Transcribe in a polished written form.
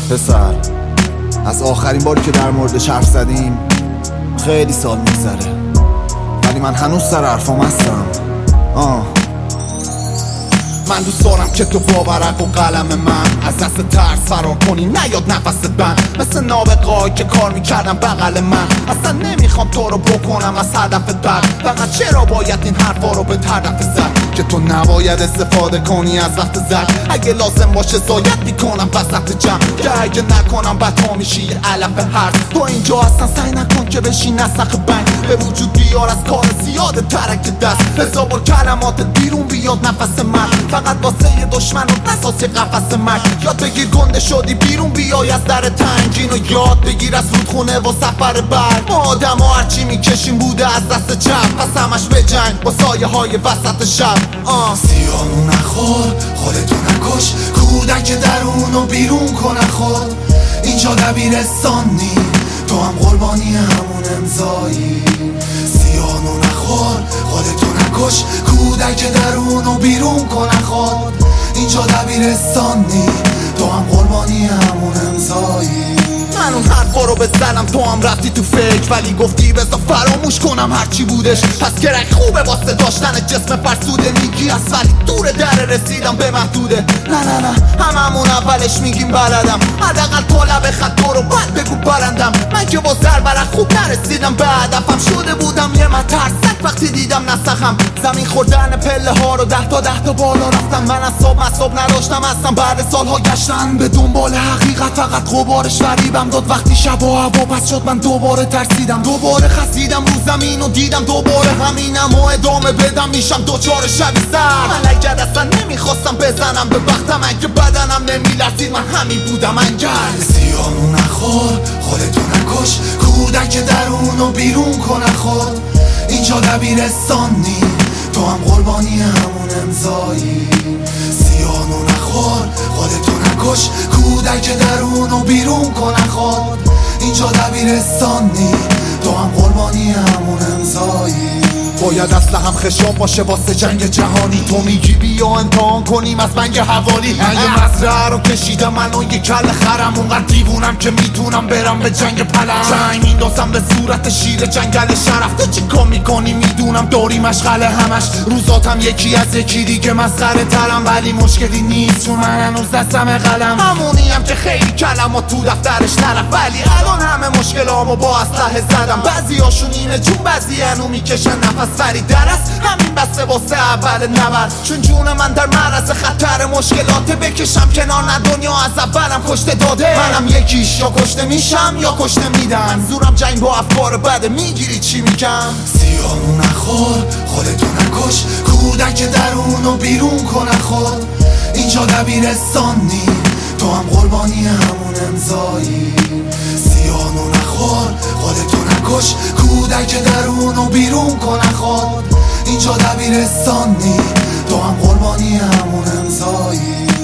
پسر، از آخرین باری که در موردش حرف زدیم خیلی سال میگذره، ولی من هنوز سر حرفام هستم. من دوست دارم که تو با ورق و قلم من از دست ترس فرار کنی، نیاد نفست بند مثل نابغه‌ای که کار میکردم بغل من. اصلا نمیخوام تو رو بکنم از هدفت بر، فقط چرا باید این حرفا رو به طرف زد که تو نباید استفاده کنی از وقت زد. اگه لازم باشه زاید میکنم وسط جمع، که اگه نکنم بد میشی یه علف حرف. تو اینجا اصلا سعی نکن که بشی نسخ بنگ، به وجود بیار از کار زیاده ترک دست. هزار بار کلمات بیرون بیاد نفس من، فقط واسه یه دشمن و نساس یه قفس مرگ. یاد بگیر گنده شدی بیرون بیای از در تنگین، و یاد بگیر از رودخونه و سفر برگ. ما آدم ها هرچی میکشیم بوده از دست چپ، پس همش به جنگ با سایه های وسط شب. سیانو نخور، خودتو نکش، کودک درونو بیرون کن خود. اینجا دبیرستانی، تو هم قربانی همون امضایی. سیانو نخور، خودتو نکش، کودک درونو بیرون کن خود. اینجا دبیرستانی، تو هم قربانی همون امضایی. من اون حرفا رو بزنم تو هم رفتی تو فکر، ولی گفتی بذار فراموش کنم هرچی بودش. پس گرک خوبه واسه داشتن جسم فرسوده، میگی از ولی دور در رسیدم به محدوده. نه هممون اولش میگیم بلدم، حداقل تو لب خط رو بعد بگو برندم. من که با زربرق خوب نرسیدم به هدفم، شده بودم یه مترسک وقتی دیدم نسخم. زمین خوردن پله ها رو ده تا بالا رفتم. من اصاب نداشتم اصلا، بعد سالها گشتن به دنبال حقیقت، فقط غبارش فریبم داد وقتی شب و هوا پس شد. من دوباره ترسیدم، دوباره خسیدم رو زمین و دیدم دوباره همینم و ادامه بدم میشم دوچار شبی سر. من اگر اصلا نمیخواستم بزنم به بختم، اگه بدنم نمیلرزید من همین بودم انگل. سیانو نخور، خودتو نکش، کودک درونو بیرون کن خود. اینجا دبیرستانی، تو هم قربانی همون امضایی. سیانو نخور، خودتو نکش، کودک درونو بیرون کن خود. اینجا دبیرستانی، تو هم قربانی همون امضایی. باید اصلا هم خشام باشه واسه جنگ جهانی. تو میگی بیا امتحان کنیم از بنگ حوالی. من یه مزرعه رو کشیدم من و یه کل خرم، اونقدر دیوونم که میتونم برم به جنگ پلم. جنگ میندازم به صورت شیر جنگل شرف. تو چی کار میکنی میدونم داری مشغله همش، روزاتم یکی از یکی دیگه مسخره ترم. ولی مشکلی نیست چون من هنوز دستم قلم، همونیم که خیلی کلمات تو دفترش نرفت. ولی الان همه مشکلامو با اسلحه زدم. بعضی هاشون اینه چون بعضی هنو میکشن نفس، ولی درست همین بسته واسه اول نبرد. چون جون من در معرض خطر مشکلات، بکشم کنار نه دنیا از اولم کشته داده. منم یکیش، یا کشته میشم یا کشته میدن. زورم جنگ با افکار بده، میگیری چی میگم؟ سیانو نخور، خودتو نکش، کودک درونو بیرون کن خود. اینجا دبیرستانی، تو هم قربانی همون امضایی. سیانو نخور، خودتو نکش، کودک درونو بیرون کن خود. اینجا دبیرستانی، تو هم قربانی همون امضایی.